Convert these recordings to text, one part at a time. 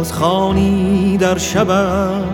باز خوانی در شبم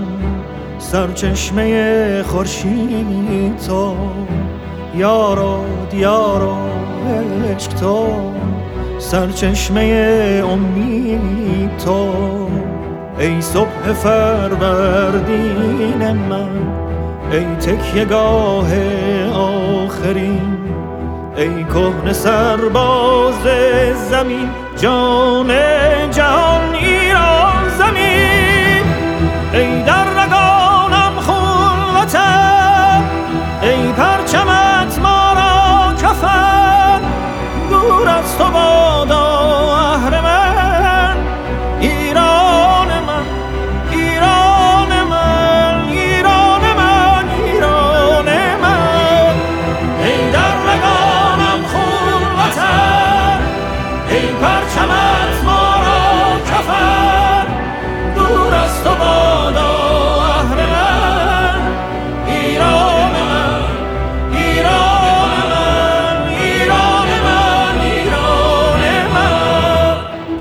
سرچشمه خورشید تو، یارو دیارو عشق تو، سرچشمه امید تو. ای صبح فروردین من، ای تکیه‌گاه آخرین، ای کهنه سرباز زمین، جان جهان ایران زمین. ای در رگانم خون وطن، ای پرچمت ما را کفن، دور از تو بادا اهرمن، ایران من، ایران من، ایران من، ایران من. ای در رگانم خون وطن، ای پرچمت ما را کفن، دور از تو بادا اهرمن، ایران من، ایران من، ایران من، ایران من.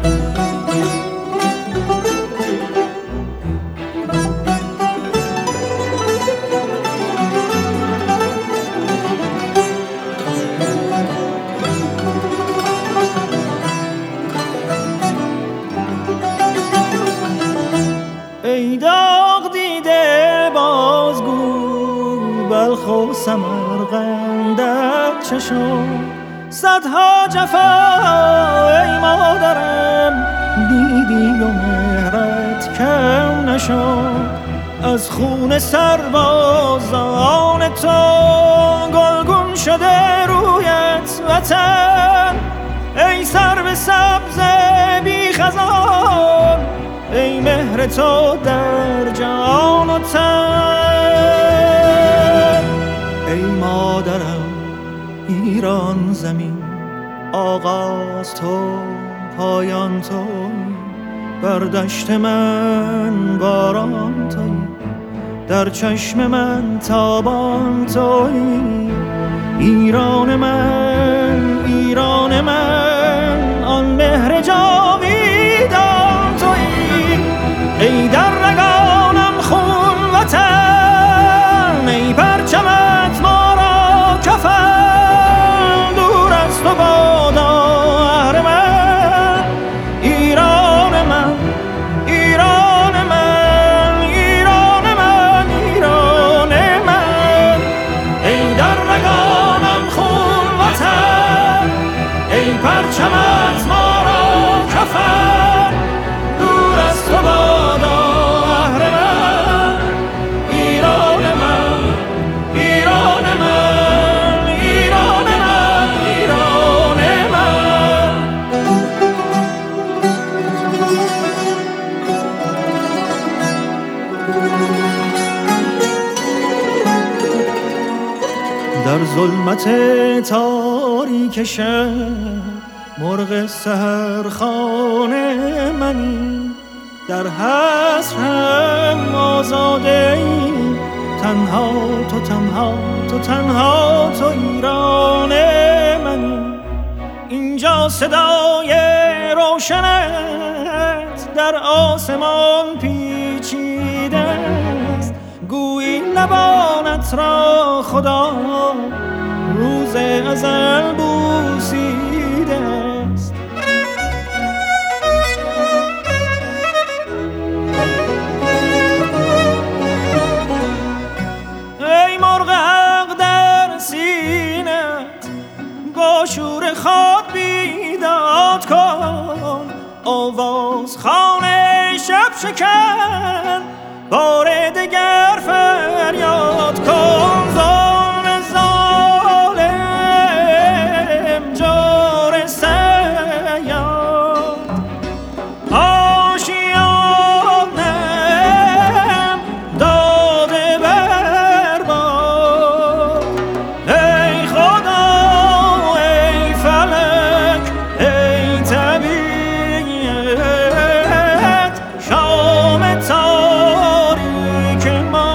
ای داغ دیده بازگو بلخ و سمرقندت چه شد؟ صدها جفا ای مادرم دیدی و مهرت کم نشد. از خون سربازان تو گلگون شده رویت وطن، ای سرو سبز بی خزان، ای مهر تو در جان و تن. ای مادرم ایران زمین، آغاز تو پایان تو، بر دشت من باران تویی، در چشم من تابان تویی. ایران من، ایران من، آن مهر جاویدان تویی. ای در رگانم خون وطن، ای پرچمت ما را کفن، دور از تو بادا اهرمن، ایران من، ایران من، ایران من، ایران من. ای در رگانم خون وطن، ای پرچمت ما را کفن، دور از تو بادا اهرمن، ایران من، ایران من، ایران من، ایران من. در ظلمت تاریک شب مرغ سحرخانه منی، در حسرم آزاده ای، تنها تو، تنها تو، تنها تو، ایران منی. اینجا صدای روشنت در آسمان پیچیده است، گویی لبانت را خدا روز ازل بوسیده است. ای مرغ حق در سینت با شور خود بیداد کن، آواز خانه شب شکن، بار دگر فریاد کن. ظالم ظالم جور سیاد، آشیانم داده برباد. ای خدا، ای فلک، ای طبیعت، شام تاریک ما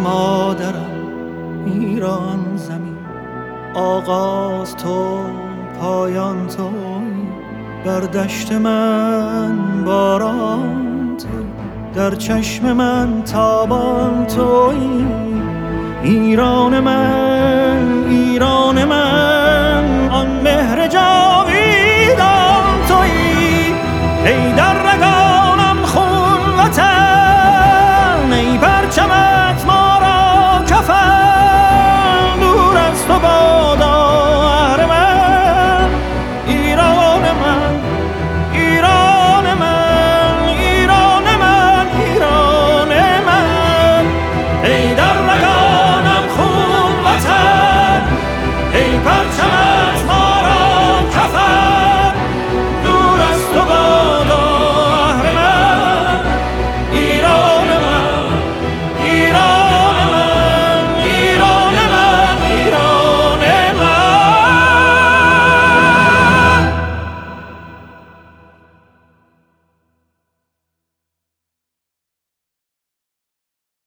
مادرم ایران زمین. آغاز تو پایان تو، بر دشت من باران تو، در چشم من تابان تویی. ایران من، ایران من،